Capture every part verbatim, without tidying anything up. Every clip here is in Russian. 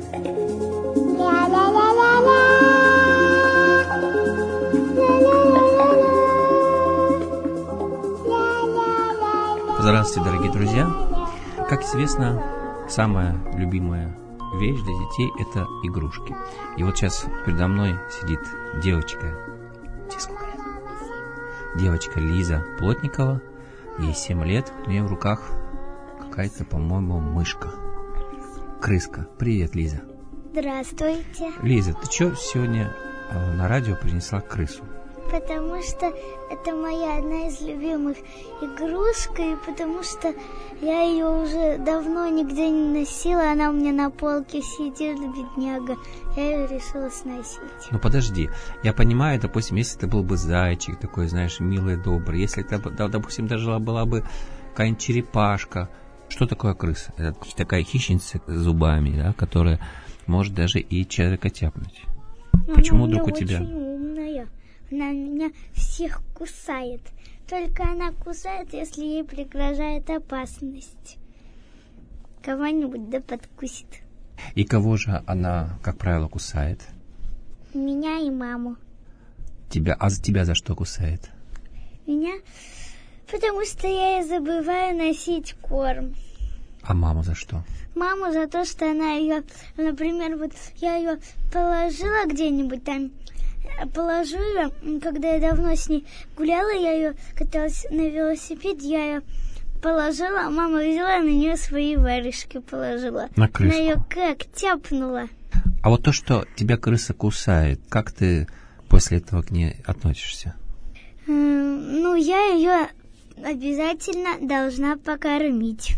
Здравствуйте, дорогие друзья! Как известно, самая любимая вещь для детей – это игрушки. И вот сейчас передо мной сидит девочка, сколько лет? Девочка Лиза Плотникова, ей семь лет, у нее в руках какая-то, по-моему, мышка, крыска. Привет, Лиза. Здравствуйте. Лиза, ты что сегодня на радио принесла крысу? Потому что это моя одна из любимых игрушек, и потому что я ее уже давно нигде не носила, она у меня на полке сидит, бедняга, я ее решила сносить. Ну подожди, я понимаю, допустим, если это был бы зайчик такой, знаешь, милый, добрый, если это, допустим, даже была бы какая-нибудь черепашка. Что такое крыса? Это такая хищница с зубами, да, которая может даже и человека тяпнуть. Но Почему она вдруг у тебя? Очень умная. Она меня всех кусает. Только она кусает, если ей пригрожает опасность. Кого-нибудь да подкусит. И кого же она, как правило, кусает? Меня и маму. Тебя, а за тебя за что кусает? Меня? Потому что я и забываю носить корм. А маму за что? Маму за то, что она ее, например, вот я ее положила где-нибудь там, положу ее, когда я давно с ней гуляла, я ее каталась на велосипеде, я ее положила, а мама взяла на нее свои варежки положила. На крыску. Она ее как тяпнула. А вот то, что тебя крыса кусает, как ты после этого к ней относишься? М, Ну, я ее обязательно должна покормить.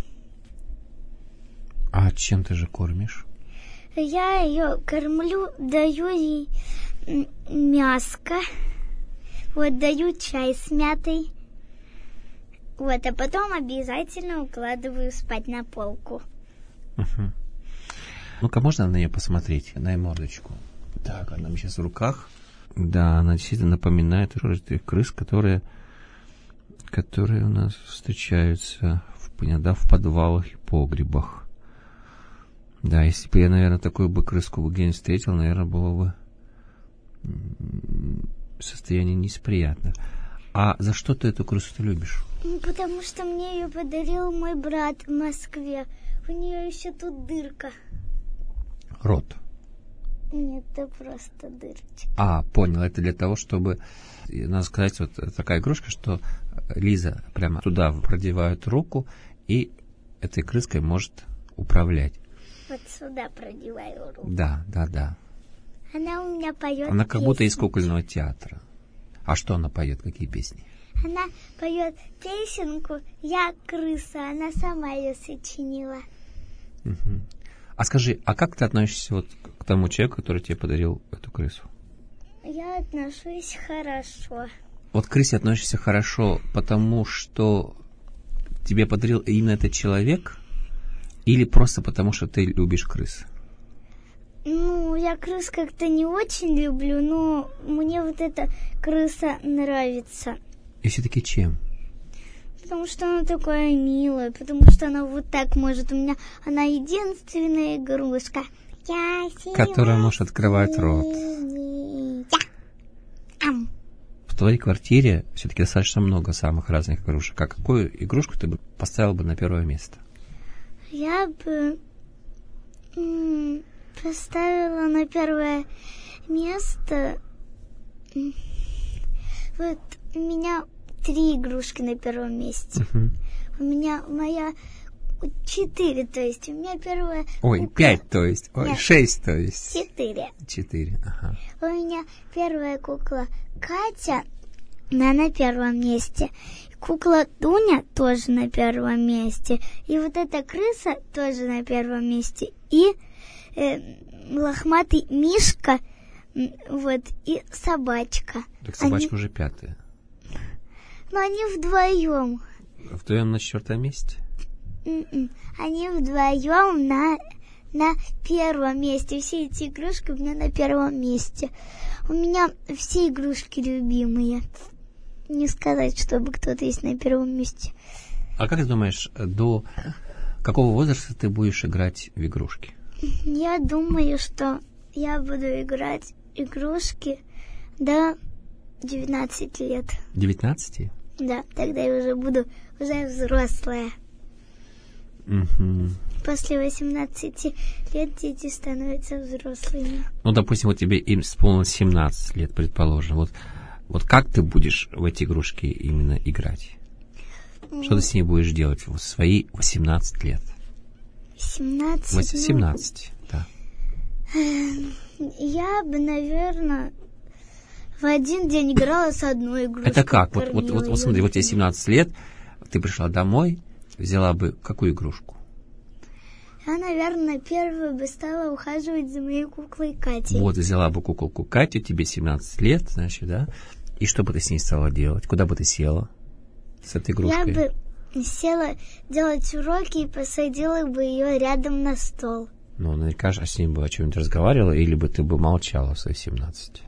А чем ты же кормишь? Я ее кормлю, даю ей м, мяско, вот даю чай с мятой, вот, а потом обязательно укладываю спать на полку. Угу. Ну-ка, можно на нее посмотреть, на ее мордочку? Так, она сейчас в руках. Да, она действительно напоминает тех крыс, которые, которые у нас встречаются в, иногда в подвалах и погребах. Да, если бы я, наверное, такую бы крыску где-нибудь встретил, наверное, было бы состояние неприятное. А за что ты эту крысу-то любишь? Потому что мне ее подарил мой брат в Москве. У нее еще тут дырка. Рот. Нет, это просто дырочка. А, понял, это для того, чтобы, надо сказать, вот такая игрушка, что Лиза прямо туда продевает руку и этой крыской может управлять. Вот сюда продеваю руку. Да, да, да. Она у меня поет Она как будто из песенки. кукольного театра. А что она поет? Какие песни? Она поет песенку «Я крыса», она сама ее сочинила. Угу. А скажи, а как ты относишься вот к тому человеку, который тебе подарил эту крысу? Я отношусь хорошо. Вот к крысе относишься хорошо, потому что тебе подарил именно этот человек, или просто потому, что ты любишь крыс? Ну, я крыс как-то не очень люблю, но мне вот эта крыса нравится. И все-таки чем? Потому что она такая милая, потому что она вот так может. У меня она единственная игрушка. Я Которая может открывать рот. Ам. В твоей квартире все-таки достаточно много самых разных игрушек. А какую игрушку ты бы поставил бы на первое место? Я бы м, поставила на первое место. м, Вот у меня три игрушки на первом месте. Угу. У меня моя четыре, то есть у меня первая. Ой, кукла- пять, то есть. Ой, Нет. шесть, то есть. Четыре. Четыре, ага. У меня первая кукла Катя, она на первом месте. Кукла Дуня тоже на первом месте. И вот эта крыса тоже на первом месте. И э, лохматый Мишка, м, вот, и собачка. Так собачка Они- уже пятая. Но они вдвоем. Вдвоем на четвертом месте? М-м. Они вдвоем на, на первом месте. Все эти игрушки у меня на первом месте. У меня все игрушки любимые. Не сказать, чтобы кто-то есть на первом месте. А как ты думаешь, до какого возраста ты будешь играть в игрушки? Я думаю, что я буду играть игрушки до девятнадцати лет. девятнадцати? Да, тогда я уже буду уже взрослая. Угу. После восемнадцати лет дети становятся взрослыми. Ну, допустим, вот тебе им исполнилось семнадцать лет, предположим. Вот, вот как ты будешь в эти игрушки именно играть? Что ты с ней будешь делать в свои восемнадцать лет? семнадцать? семнадцать, ну, да. Я бы, наверное, в один день играла с одной игрушкой. Это как? Вот, вот, вот, вот смотри, вот тебе семнадцать лет, ты пришла домой, взяла бы какую игрушку? Я, наверное, первой бы стала ухаживать за моей куклой Катей. Вот, взяла бы куколку Катю, тебе семнадцать лет, значит, да? И что бы ты с ней стала делать? Куда бы ты села с этой игрушкой? Я бы села делать уроки и посадила бы ее рядом на стол. Ну, наверняка же с ней бы о чем-нибудь разговаривала, или бы ты бы молчала в свои семнадцать?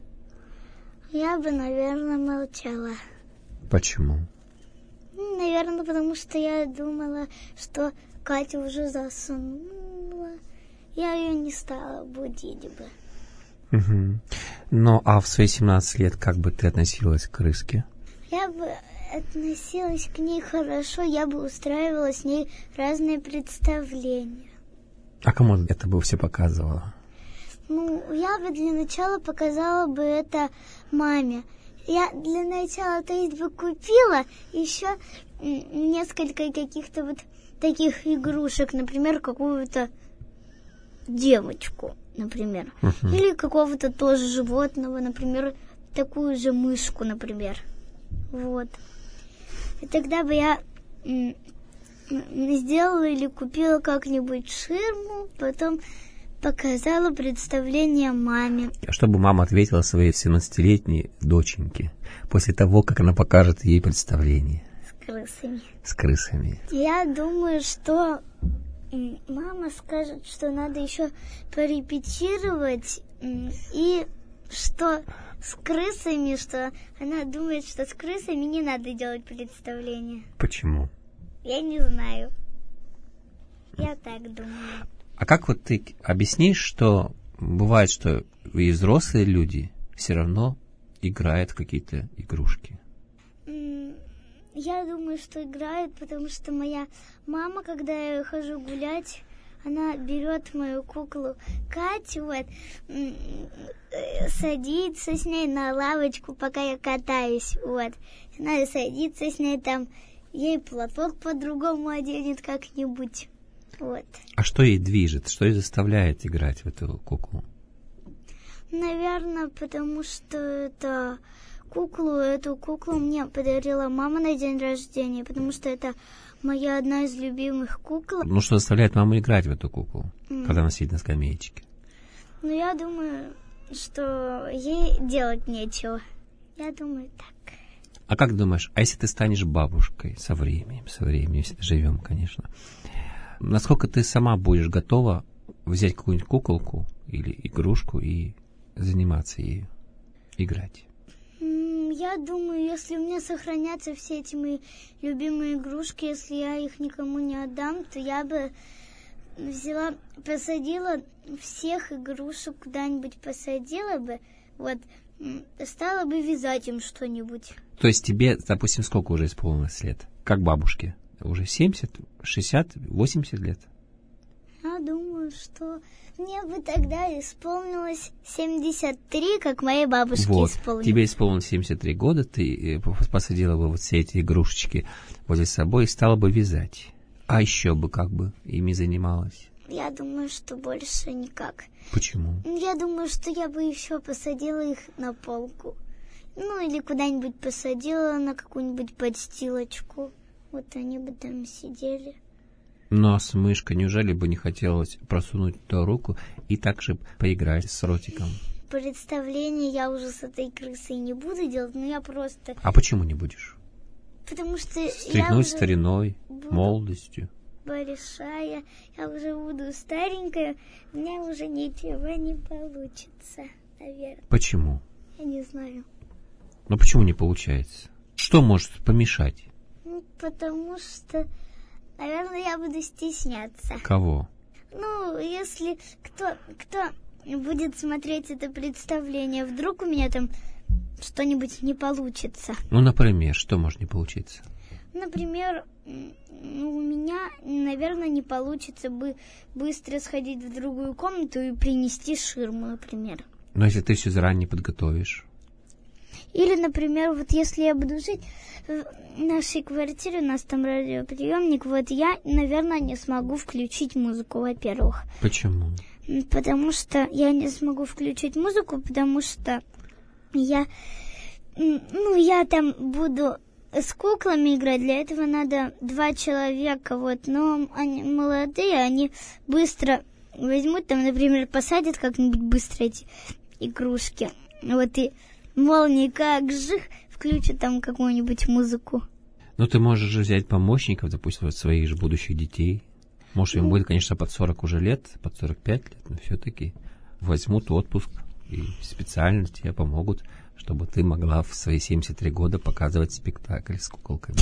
Я бы, наверное, молчала. Почему? Наверное, потому что я думала, что Катя уже заснула. Я ее не стала будить бы. Угу. Ну, а в свои семнадцать лет как бы ты относилась к крыске? Я бы относилась к ней хорошо, я бы устраивала с ней разные представления. А кому это бы все показывала? Ну, я бы для начала показала бы это маме. Я для начала, то есть, бы купила еще несколько каких-то вот таких игрушек, например, какую-то девочку, например, uh-huh. или какого-то тоже животного, например, такую же мышку, например. Вот. И тогда бы я м- сделала или купила как-нибудь ширму, потом показала представление маме. Что бы мама ответила своей семнадцатилетней доченьке после того, как она покажет ей представление? С крысами. С крысами. Я думаю, что мама скажет, что надо еще порепетировать, и что с крысами, что она думает, что с крысами не надо делать представление. Почему? Я не знаю. Я так думаю. А как вот ты объяснишь, что бывает, что и взрослые люди все равно играют в какие-то игрушки? Я думаю, что играют, потому что моя мама, когда я хожу гулять, она берет мою куклу Катю, вот, садится с ней на лавочку, пока я катаюсь, вот. Она садится с ней там, ей платок по-другому оденет как-нибудь. Вот. А что ей движет? Что ей заставляет играть в эту куклу? Наверное, потому что это куклу, эту куклу мне подарила мама на день рождения, потому что это моя одна из любимых кукол. Ну, что заставляет маму играть в эту куклу, mm. когда она сидит на скамеечке? Ну, я думаю, что ей делать нечего. Я думаю так. А как думаешь, а если ты станешь бабушкой со временем, со временем, если живем, конечно, насколько ты сама будешь готова взять какую-нибудь куколку или игрушку и заниматься ею, играть? Я думаю, если у меня сохранятся все эти мои любимые игрушки, если я их никому не отдам, то я бы взяла, посадила всех игрушек куда-нибудь, посадила бы, вот, стала бы вязать им что-нибудь. То есть тебе, допустим, сколько уже исполнилось лет? Как бабушке? Уже семьдесят, шестьдесят, восемьдесят лет? Я думаю, что мне бы тогда исполнилось семьдесят три, как моей бабушке вот. исполнилось. Тебе исполнилось семьдесят три года, ты посадила бы вот все эти игрушечки возле собой и стала бы вязать. А еще бы как бы ими занималась? Я думаю, что больше никак. Почему? Я думаю, что я бы еще посадила их на полку. Ну, или куда-нибудь посадила на какую-нибудь подстилочку. Вот они бы там сидели. Ну, а с мышкой неужели бы не хотелось просунуть туда руку и также поиграть с ротиком? Представление я уже с этой крысой не буду делать, но я просто... А почему не будешь? Потому что Стряхнуть я уже стариной, молодостью. Большая, я уже буду старенькая, у меня уже ничего не получится, наверное. Почему? Я не знаю. Ну, почему не получается? Что может помешать? Ну, потому что... Наверное, я буду стесняться. Кого? Ну, если кто, кто будет смотреть это представление, вдруг у меня там что-нибудь не получится. Ну, например, что может не получиться? Например, у меня, наверное, не получится бы быстро сходить в другую комнату и принести ширму, например. Но если ты все заранее подготовишь? Или, например, вот если я буду жить в нашей квартире, у нас там радиоприемник, вот я, наверное, не смогу включить музыку, во-первых. Почему? Потому что я не смогу включить музыку, потому что я, ну, я там буду с куклами играть, для этого надо два человека, вот, но они молодые, они быстро возьмут, там, например, посадят как-нибудь быстро эти игрушки, вот, и молнии как жих, включат там какую-нибудь музыку. Ну, ты можешь же взять помощников, допустим, вот своих же будущих детей. Может, им будет, конечно, под сорок уже лет, под сорок пять лет, но все-таки возьмут отпуск и специально тебе помогут, чтобы ты могла в свои семьдесят три года показывать спектакль с куколками.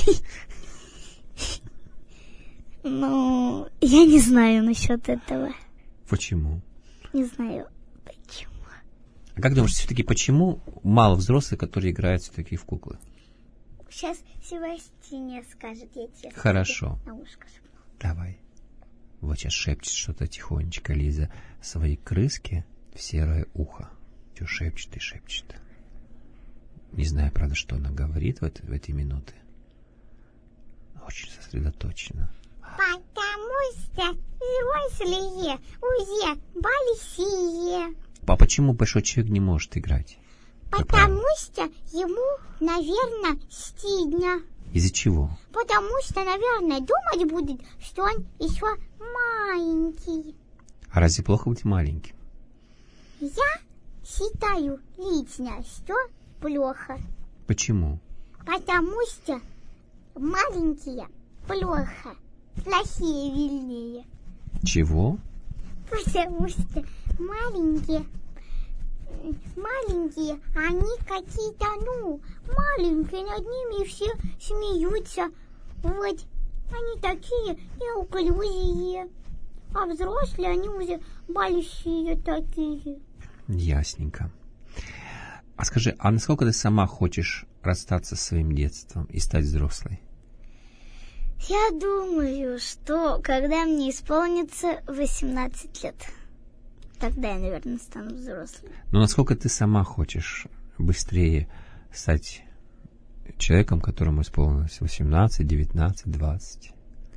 Ну, я не знаю насчет этого. Почему? Не знаю, почему. А как думаешь, все-таки почему мало взрослых, которые играют все-таки в куклы? Сейчас Севастиния скажет, я тебе Хорошо. на ушко шепну. Давай. Вот сейчас шепчет что-то тихонечко Лиза своей крыске в серое ухо. Все шепчет и шепчет. Не знаю, правда, что она говорит в, это, в эти минуты. Очень сосредоточена. Потому что взрослые уже большие. А почему большой человек не может играть? Потому что ему, наверное, стыдно. Из-за чего? Потому что, наверное, думать будет, что он еще маленький. А разве плохо быть маленьким? Я считаю лично, что плохо. Почему? Потому что маленькие плохо, плохие вильнее. Чего? Потому что маленькие, маленькие, они какие-то, ну, маленькие, над ними все смеются. Вот, они такие неуклюжие. А взрослые, они уже большие такие. Ясненько. А скажи, а насколько ты сама хочешь расстаться со своим детством и стать взрослой? Я думаю, что когда мне исполнится восемнадцать лет, тогда я, наверное, стану взрослой. Но насколько ты сама хочешь быстрее стать человеком, которому исполнилось восемнадцать, девятнадцать, двадцать?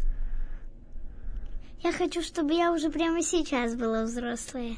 Я хочу, чтобы я уже прямо сейчас была взрослая.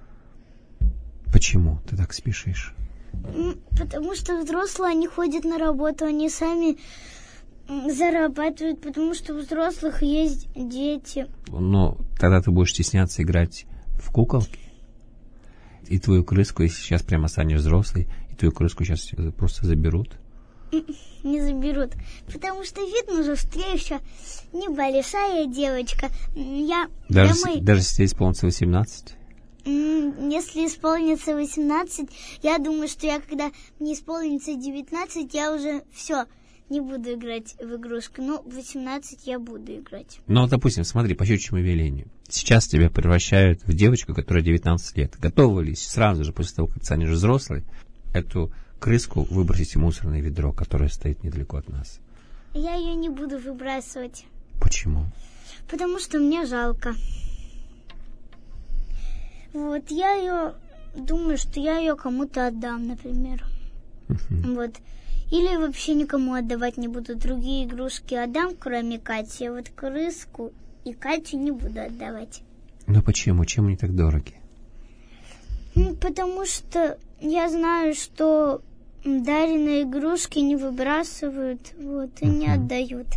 Почему ты так спешишь? Потому что взрослые, они ходят на работу, они сами зарабатывают, потому что у взрослых есть дети. Но тогда ты будешь стесняться играть в куколки? И твою крыску, если сейчас прямо станешь взрослой, и твою крыску сейчас просто заберут? Не заберут, потому что видно уже, что я еще небольшая девочка. Я, даже, я мой... даже если исполнится восемнадцать? Если исполнится восемнадцать, я думаю, что я, когда мне исполнится девятнадцать, я уже все, не буду играть в игрушку. Но в восемнадцать я буду играть. Ну, допустим, смотри, по щучьему велению. Сейчас тебя превращают в девочку, которая девятнадцать лет. Готовы ли сразу же, после того, как станешь взрослой, эту крыску выбросить в мусорное ведро, которое стоит недалеко от нас? Я ее не буду выбрасывать. Почему? Потому что мне жалко. Вот, я ее, думаю, что я ее кому-то отдам, например. Uh-huh. Вот. Или вообще никому отдавать не буду. Другие игрушки отдам, кроме Кати. А вот крыску и Катю не буду отдавать. Ну почему? Чем они так дороги? Ну, потому что я знаю, что даренные игрушки не выбрасывают, вот, и uh-huh. не отдают.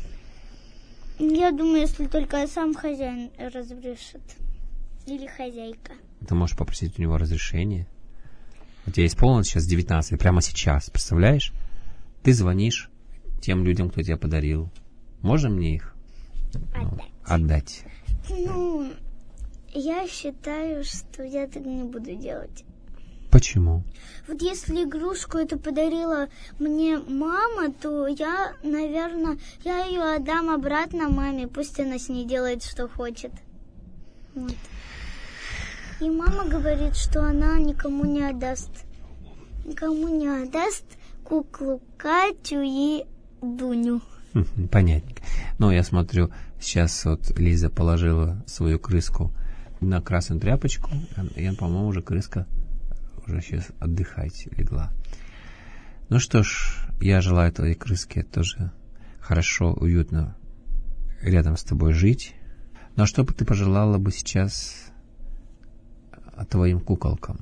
Я думаю, если только сам хозяин разрешит. Или хозяйка. Ты можешь попросить у него разрешения. У тебя исполнилось сейчас девятнадцать, прямо сейчас, представляешь? Ты звонишь тем людям, кто тебя подарил. Можно мне их отдать? Ну, отдать. Ну, я считаю, что я так не буду делать. Почему? Вот если игрушку эту подарила мне мама, то я, наверное, я ее отдам обратно маме. Пусть она с ней делает, что хочет. Вот. И мама говорит, что она никому не отдаст. Никому не отдаст куклу Катю и Дуню. Понятненько. Ну, я смотрю, сейчас вот Лиза положила свою крыску на красную тряпочку, и, по-моему, уже крыска уже сейчас отдыхать легла. Ну что ж, я желаю твоей крыске тоже хорошо, уютно рядом с тобой жить. Но что бы ты пожелала бы сейчас твоим куколкам?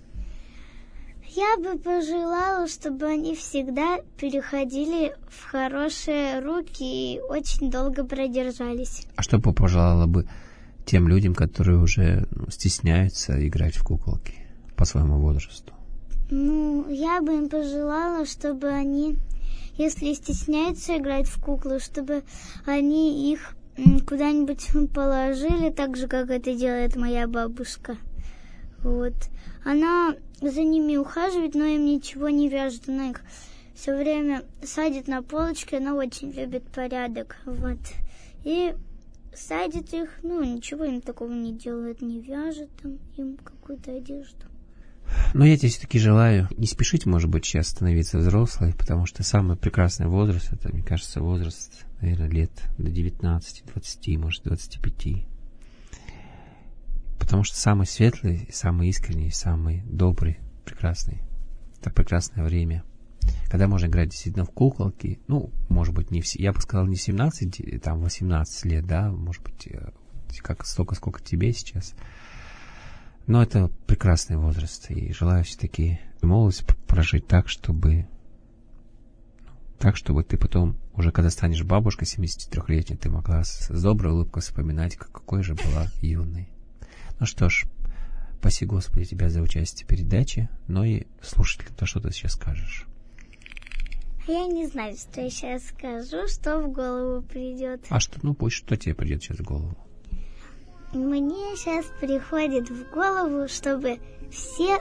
Я бы пожелала, чтобы они всегда переходили в хорошие руки и очень долго продержались. А что бы пожелала бы тем людям, которые уже ну, стесняются играть в куколки по своему возрасту? Ну, я бы им пожелала, чтобы они, если стесняются играть в куклы, чтобы они их куда-нибудь положили, так же, как это делает моя бабушка. Вот. Она за ними ухаживает, но им ничего не вяжет. Она их все время садит на полочке, она очень любит порядок. Вот. И садит их, ну, ничего им такого не делает, не вяжет там им какую-то одежду. Но я тебе все-таки желаю не спешить, может быть, сейчас становиться взрослой, потому что самый прекрасный возраст, это, мне кажется, возраст, наверное, лет до девятнадцати, двадцати, может, двадцати пяти. Потому что самый светлый, самый искренний, самый добрый, прекрасный. Это прекрасное время, когда можно играть действительно в куколки. Ну, может быть, не все. Я бы сказал, не семнадцать, там восемнадцать лет, да, может быть, как столько, сколько тебе сейчас. Но это прекрасный возраст. И желаю все-таки молодость прожить так, чтобы так, чтобы ты потом, уже когда станешь бабушкой семидесятитрёхлетней, ты могла с, с доброй улыбкой вспоминать, какой же была юной. Ну что ж, спаси Господи тебя за участие в передаче, но и слушателям, то, что ты сейчас скажешь. Я не знаю, что я сейчас скажу, что в голову придет. А что, ну пусть, что тебе придет сейчас в голову? Мне сейчас приходит в голову, чтобы все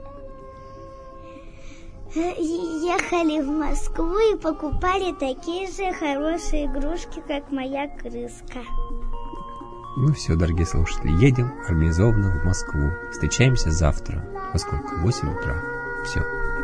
ехали в Москву и покупали такие же хорошие игрушки, как моя крыска. Ну все, дорогие слушатели, едем организованно в Москву. Встречаемся завтра. Во сколько? В восемь утра. Все.